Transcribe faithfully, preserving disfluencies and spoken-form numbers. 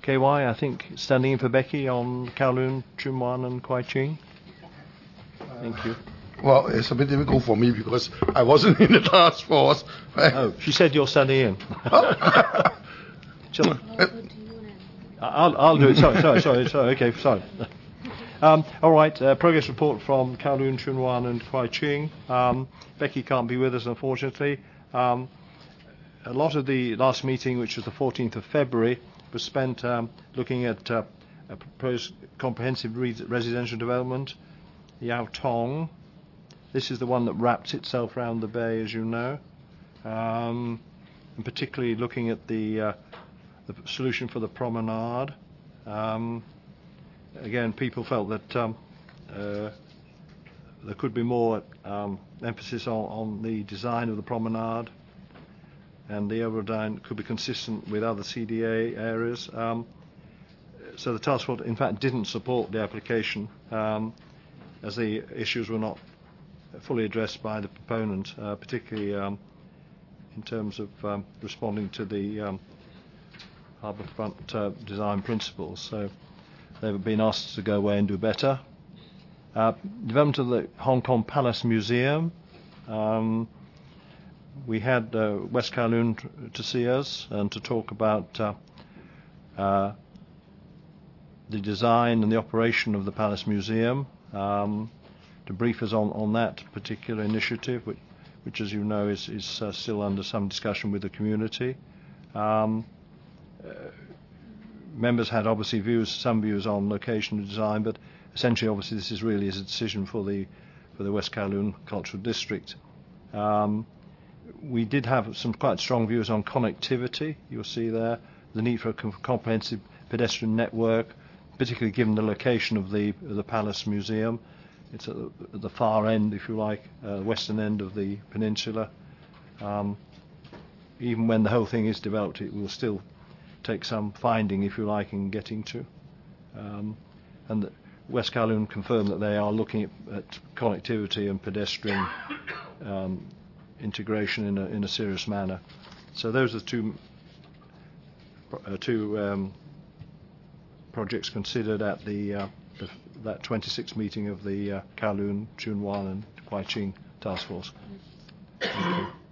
K Y, I think, standing in for Becky on Kowloon, Tsuen Wan and Kwai Ching. Thank you. Well, it's a bit difficult for me because I wasn't in the task force. Oh, she said you're standing in. Shall I? I'll, I'll do it. Sorry, sorry, sorry, sorry. Okay, sorry. Um, all right. Uh, progress report from Kowloon, Tsuen Wan, and Kwai Ching. Um, Becky can't be with us, unfortunately. Um, a lot of the last meeting, which was the fourteenth of February, was spent um, looking at uh, a proposed comprehensive re- residential development, Yau Tong. This is the one that wraps itself around the bay, as you know, um, and particularly looking at the, uh, the solution for the promenade. Um, again, people felt that um, uh, there could be more um, emphasis on, on the design of the promenade, and the overall design could be consistent with other C D A areas. Um, so the task force, in fact, didn't support the application um, as the issues were not fully addressed by the proponent, uh, particularly um, in terms of um, responding to the um, harbourfront uh, design principles. So they've been asked to go away and do better. Uh, development of the Hong Kong Palace Museum. Um, we had uh, West Kowloon t- to see us and to talk about uh, uh, the design and the operation of the Palace Museum. Um, to brief us on, on that particular initiative, which, which as you know is, is uh, still under some discussion with the community. Um, uh, members had obviously views, some views on location and design, but essentially obviously this is really is a decision for the for the West Kowloon Cultural District. Um, we did have some quite strong views on connectivity. You'll see there the need for a com- comprehensive pedestrian network, particularly given the location of the of the Palace Museum. It's at the, at the far end, if you like, uh, western end of the peninsula. Um, even when the whole thing is developed, it will still take some finding, if you like, in getting to. Um, and the West Kowloon confirmed that they are looking at, at connectivity and pedestrian um, integration in a, in a serious manner. So those are the two, uh, two um, projects considered at the uh, The, that twenty-sixth meeting of the uh, Kowloon, Tsuen Wan and Kwai Ching Task Force. Thank you.